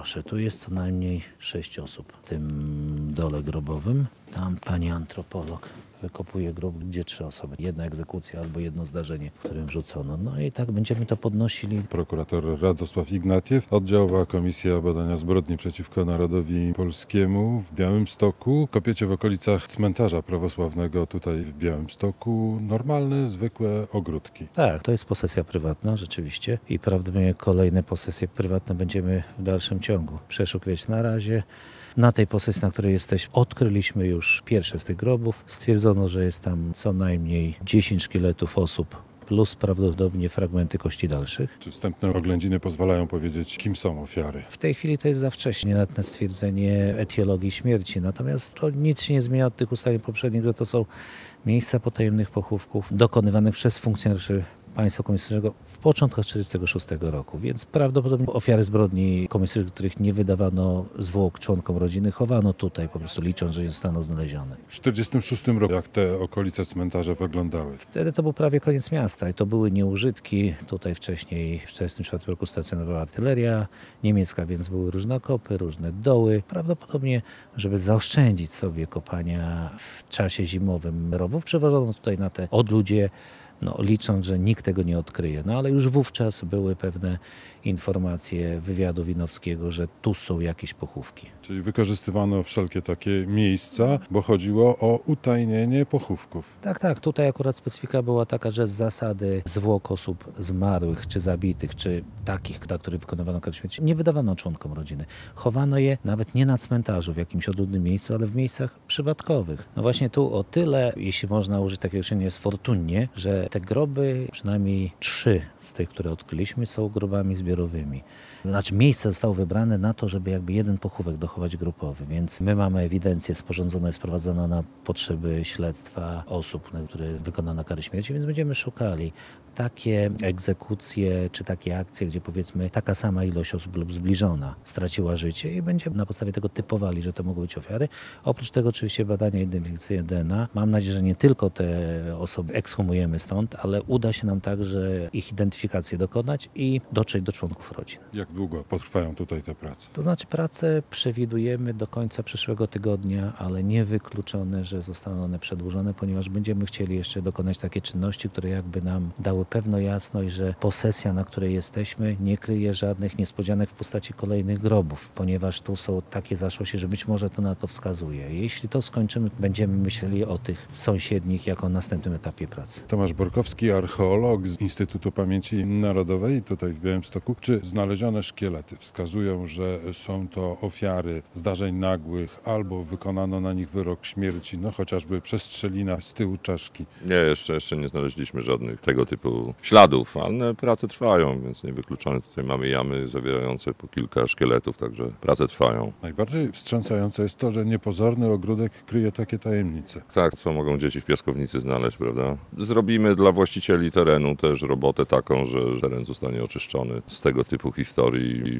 proszę, tu jest co najmniej 6 osób w tym dole grobowym. Tam pani antropolog wykopuje grób, gdzie 3 osoby. Jedna egzekucja albo jedno zdarzenie, w którym wrzucono. No i tak będziemy to podnosili. Prokurator Radosław Ignatiew, oddziałowa Komisja Badania Zbrodni przeciwko Narodowi Polskiemu w Białymstoku. Kopiecie w okolicach cmentarza prawosławnego tutaj w Białymstoku normalne, zwykłe ogródki. Tak, to jest posesja prywatna rzeczywiście i prawdopodobnie kolejne posesje prywatne będziemy w dalszym ciągu przeszukiwać. Na razie na tej posesji, na której jesteśmy, odkryliśmy już pierwsze z tych grobów. Stwierdzono, że jest tam co najmniej 10 szkieletów osób plus prawdopodobnie fragmenty kości dalszych. Czy wstępne oględziny pozwalają powiedzieć, kim są ofiary? W tej chwili to jest za wcześnie na stwierdzenie etiologii śmierci, natomiast to nic się nie zmienia od tych ustaleń poprzednich, że to są miejsca potajemnych pochówków dokonywanych przez funkcjonariuszy państwa komunistycznego w początkach 1946 roku, więc prawdopodobnie ofiary zbrodni komunistycznych, których nie wydawano zwłok członkom rodziny, chowano tutaj, po prostu licząc, że nie zostaną znalezione. W 1946 roku jak te okolice cmentarza wyglądały? Wtedy to był prawie koniec miasta i to były nieużytki. Tutaj wcześniej w 1944 roku stacjonowała artyleria niemiecka, więc były różne okopy, różne doły. Prawdopodobnie, żeby zaoszczędzić sobie kopania w czasie zimowym rowów, przewożono tutaj na te odludzie, licząc, że nikt tego nie odkryje. No ale już wówczas były pewne informacje wywiadu winowskiego, że tu są jakieś pochówki. Czyli wykorzystywano wszelkie takie miejsca, bo chodziło o utajnienie pochówków. Tak. Tutaj akurat specyfika była taka, że z zasady zwłok osób zmarłych, czy zabitych, czy takich, na których wykonywano karę śmierci, nie wydawano członkom rodziny. Chowano je nawet nie na cmentarzu, w jakimś odludnym miejscu, ale w miejscach przypadkowych. No właśnie tu o tyle, jeśli można użyć takiego określenia, jest fortunnie, że te groby, przynajmniej 3 z tych, które odkryliśmy, są grobami zbiorowymi. Znaczy miejsce zostało wybrane na to, żeby jakby jeden pochówek dochować grupowy, więc my mamy ewidencję sporządzoną, jest prowadzona na potrzeby śledztwa osób, na które wykonano karę śmierci, więc będziemy szukali takie egzekucje czy takie akcje, gdzie powiedzmy taka sama ilość osób lub zbliżona straciła życie i będziemy na podstawie tego typowali, że to mogą być ofiary. Oprócz tego oczywiście badania identyfikacyjne DNA. Mam nadzieję, że nie tylko te osoby ekshumujemy stąd, ale uda się nam także ich identyfikację dokonać i dotrzeć do członków rodzin. Jak długo potrwają tutaj te prace? To znaczy pracę przewidujemy do końca przyszłego tygodnia, ale niewykluczone, że zostaną one przedłużone, ponieważ będziemy chcieli jeszcze dokonać takie czynności, które jakby nam dały pewną jasność, że posesja, na której jesteśmy, nie kryje żadnych niespodzianek w postaci kolejnych grobów, ponieważ tu są takie zaszłości, że być może to na to wskazuje. Jeśli to skończymy, będziemy myśleli o tych sąsiednich jako następnym etapie pracy. Tomasz Borkowski, archeolog z Instytutu Pamięci Narodowej tutaj w Białymstoku. Czy znalezione szkielety wskazują, że są to ofiary zdarzeń nagłych albo wykonano na nich wyrok śmierci, chociażby przestrzelina z tyłu czaszki? Nie, jeszcze nie znaleźliśmy żadnych tego typu śladów, ale prace trwają, więc niewykluczone. Tutaj mamy jamy zawierające po kilka szkieletów, także prace trwają. Najbardziej wstrząsające jest to, że niepozorny ogródek kryje takie tajemnice. Tak, co mogą dzieci w piaskownicy znaleźć, prawda? Zrobimy dla właścicieli terenu też robotę taką, że teren zostanie oczyszczony z tego typu historii i